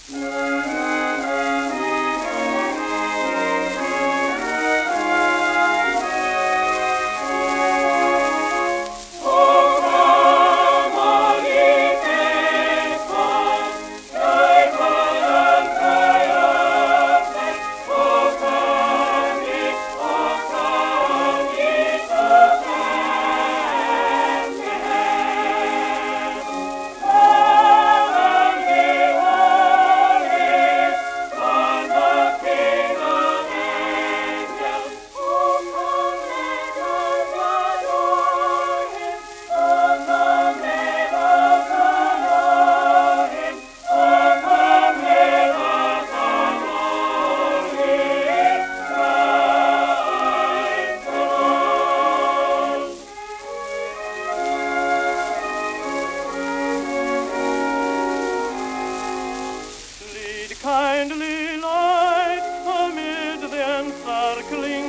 Kindly light amid the encircling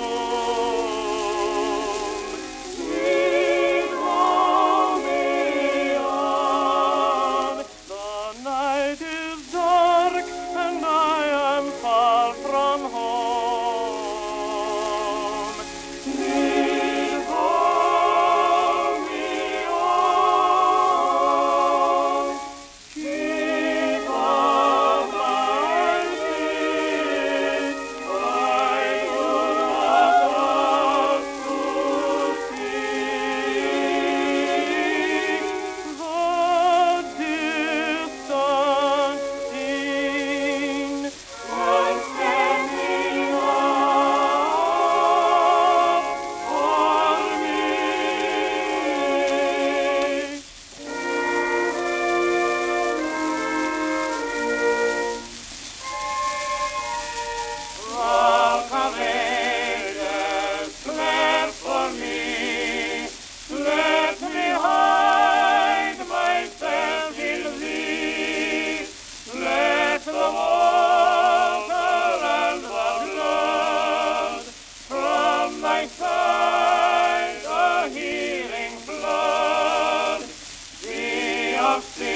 gloom. Lead me on. The night is dark and I am far from home. Lead me on. Keep on my feet. I do not want to see the distant scene when standing up for me. Rock of ages, clap for me. Let me hide myself in thee. Let the water and the blood from thy side, a healing flood, be of sin.